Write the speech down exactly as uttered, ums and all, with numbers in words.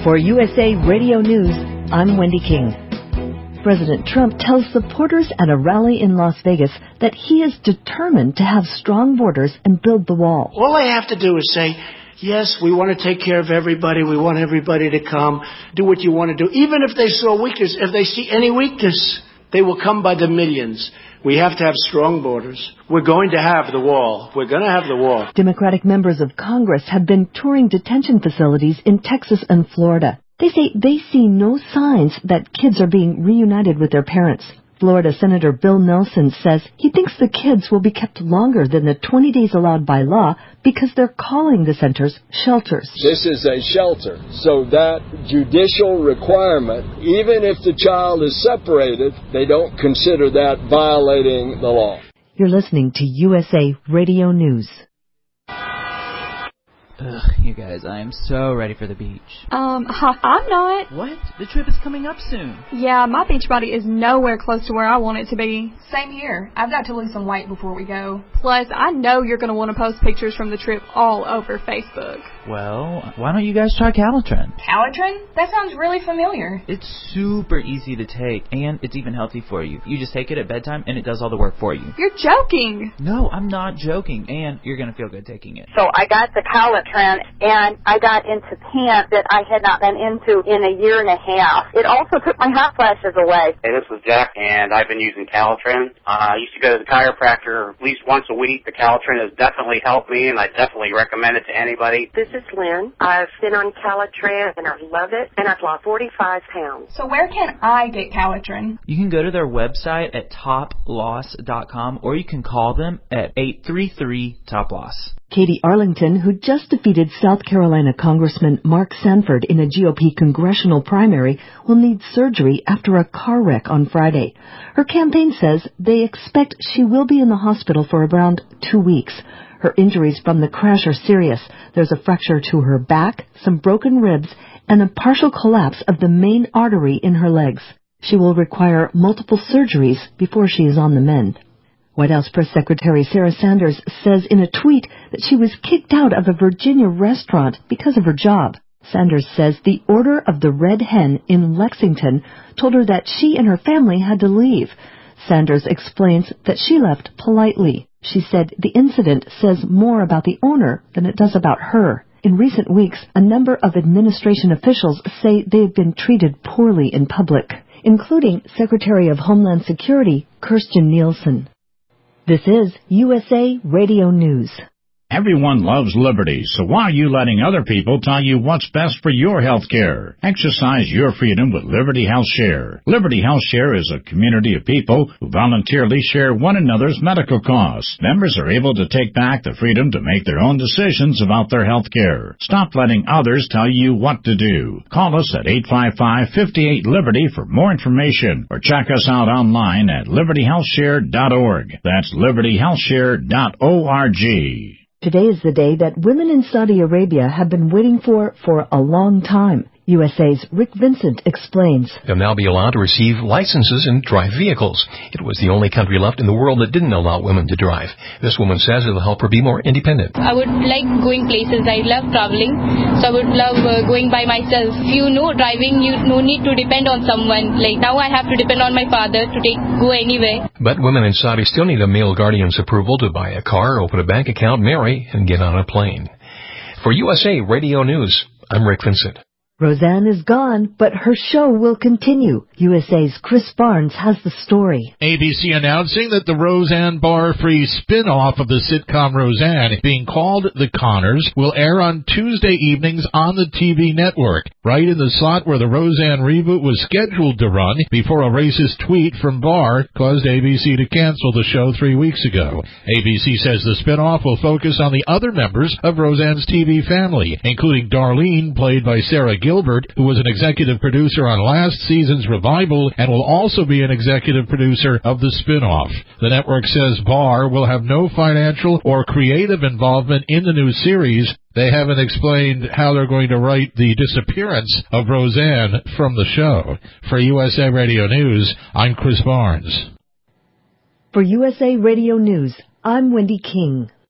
For U S A Radio News, I'm Wendy King. President Trump tells supporters at a rally in Las Vegas that he is determined to have strong borders and build the wall. All I have to do is say, yes, we want to take care of everybody. We want everybody to come. Do what you want to do. Even if they saw weakness, if they see any weakness, they will come by the millions. We have to have strong borders. We're going to have the wall. We're going to have the wall. Democratic members of Congress have been touring detention facilities in Texas and Florida. They say they see no signs that kids are being reunited with their parents. Florida Senator Bill Nelson says he thinks the kids will be kept longer than the twenty days allowed by law because they're calling the centers shelters. This is a shelter, so that judicial requirement, even if the child is separated, they don't consider that violating the law. You're listening to U S A Radio News. Ugh, you guys, I am so ready for the beach. Um, huh, I'm not. What? The trip is coming up soon. Yeah, my beach body is nowhere close to where I want it to be. Same here. I've got to lose some weight before we go. Plus, I know you're going to want to post pictures from the trip all over Facebook. Well, why don't you guys try Calitrin? Calitrin? That sounds really familiar. It's super easy to take, and it's even healthy for you. You just take it at bedtime, and it does all the work for you. You're joking. No, I'm not joking, and you're going to feel good taking it. So I got the Calitrin, and I got into pants that I had not been into in a year and a half. It also took my hot flashes away. Hey, this is Jack, and I've been using Calitrin. Uh, I used to go to the chiropractor at least once a week. The Calitrin has definitely helped me, and I definitely recommend it to anybody. This is Lynn. I've been on Calitrin, and I love it, and I've lost forty-five pounds. So where can I get Calitrin? You can go to their website at top loss dot com, or you can call them at eight three three top loss. Katie Arlington, who just defeated South Carolina Congressman Mark Sanford in a G O P congressional primary, will need surgery after a car wreck on Friday. Her campaign says they expect she will be in the hospital for around two weeks. Her injuries from the crash are serious. There's a fracture to her back, some broken ribs, and a partial collapse of the main artery in her legs. She will require multiple surgeries before she is on the mend. White House Press Secretary Sarah Sanders says in a tweet that she was kicked out of a Virginia restaurant because of her job. Sanders says the Order of the Red Hen in Lexington told her that she and her family had to leave. Sanders explains that she left politely. She said the incident says more about the owner than it does about her. In recent weeks, a number of administration officials say they've been treated poorly in public, including Secretary of Homeland Security Kirstjen Nielsen. This is U S A Radio News. Everyone loves liberty, so why are you letting other people tell you what's best for your health care? Exercise your freedom with Liberty Health Share. Liberty Health Share is a community of people who voluntarily share one another's medical costs. Members are able to take back the freedom to make their own decisions about their health care. Stop letting others tell you what to do. Call us at eight five five, five eight, Liberty for more information, or check us out online at liberty health share dot org. That's liberty health share dot org. Today is the day that women in Saudi Arabia have been waiting for for a long time. U S A's Rick Vincent explains. They'll now be allowed to receive licenses and drive vehicles. It was the only country left in the world that didn't allow women to drive. This woman says it will help her be more independent. I would like going places. I love traveling, so I would love uh, going by myself. You know, driving, you no need to depend on someone. Like now I have to depend on my father to take go anywhere. But women in Saudi still need a male guardian's approval to buy a car, open a bank account, marry, and get on a plane. For U S A Radio News, I'm Rick Vincent. Roseanne is gone, but her show will continue. U S A's Chris Barnes has the story. A B C announcing that the Roseanne Barr-free spin-off of the sitcom Roseanne, being called The Conners, will air on Tuesday evenings on the T V network, right in the slot where the Roseanne reboot was scheduled to run before a racist tweet from Barr caused A B C to cancel the show three weeks ago. A B C says the spin-off will focus on the other members of Roseanne's T V family, including Darlene, played by Sarah Gilbert, who was an executive producer on last season's revival and will also be an executive producer of the spin-off. The network says Barr will have no financial or creative involvement in the new series. They haven't explained how they're going to write the disappearance of Roseanne from the show. For U S A Radio News, I'm Chris Barnes. For U S A Radio News, I'm Wendy King.